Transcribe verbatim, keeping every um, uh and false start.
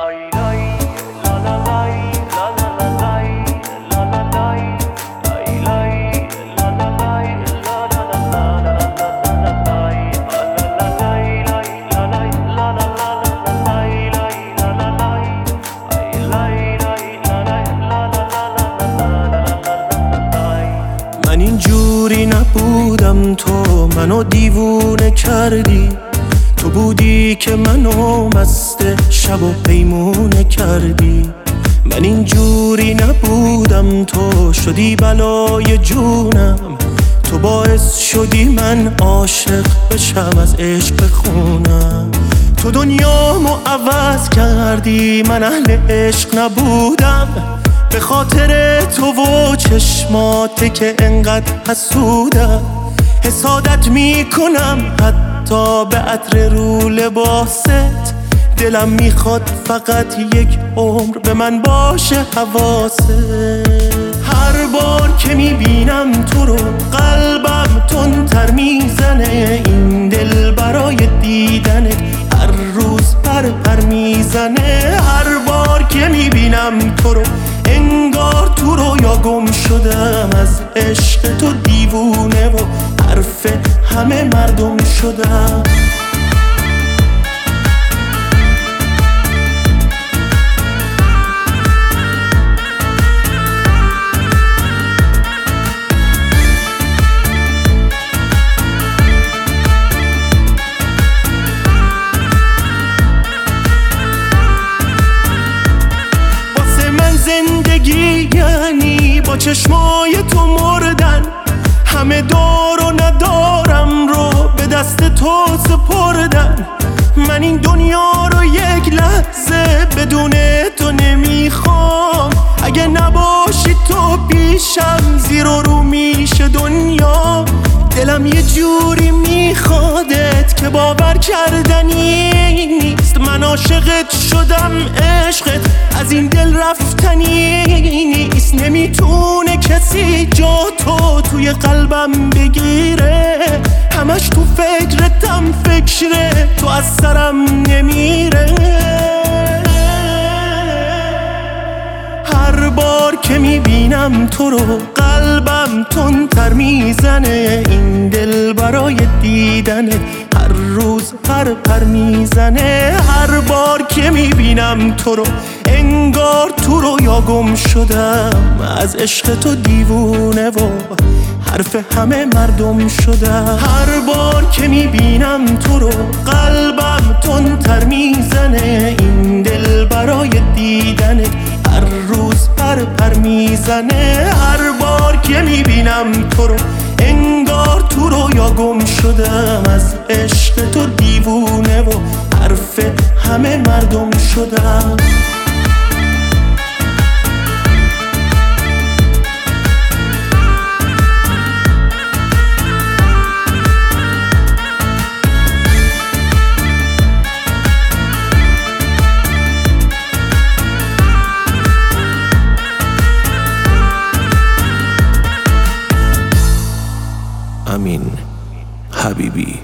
من اینجوری نبودم، تو منو دیوونه کردی. تو بودی که منو مست شب و پیمونه کردی. من اینجوری نبودم، تو شدی بلای جونم. تو باعث شدی من عاشق بشم، از عشق بخونم. تو دنیامو عوض کردی، من اهل عشق نبودم. به خاطر تو و چشماته که انقدر حسودم. حسادت میکنم حتی به عطر رو لباست. دلم میخواد فقط یک عمر به من باشه حواست. هر بار که میبینم تو رو قلبم تندتر میزنه. این دل برای دیدنت هر روز پر پر میزنه. هر بار که میبینم تو رو انگار تو رویا گم شدم. از عشق تو دیوونه و حرف همه مردم شدم. زندگی یعنی با چشمای تو مردن. همه دار و ندارم رو به دست تو سپردن. من این دنیا رو یک لحظه بدون تو نمیخوام. اگه نباشی تو پیشم زیر و رو میشه دنیا. دلم یه جوری میخوادت که باور کردنی نیست. من عاشقت شدم، عشقت از این دل رفتنی نیست. نمیتونه کسی جا تو توی قلبم بگیره. همش تو فکرتم، فکره تو از سرم نمیره. هر بار که میبینم تو رو قلبم تندتر میزنه. این دل برای دیدنت هر روز پر پر میزنه. هر بار که میبینم تو رو انگار تو رویا گم شدم. از عشق تو دیوونه و حرف همه مردم شدم. هر بار که میبینم تو رو قلبم تندتر میزنه. این دل برای دیدنت هر روز پر پر میزنه. هر بار که میبینم تو رو انگار تو رویا گم شدم. از عشق تو دیوونه و حرف همه مردم شدم. امین حبیبی.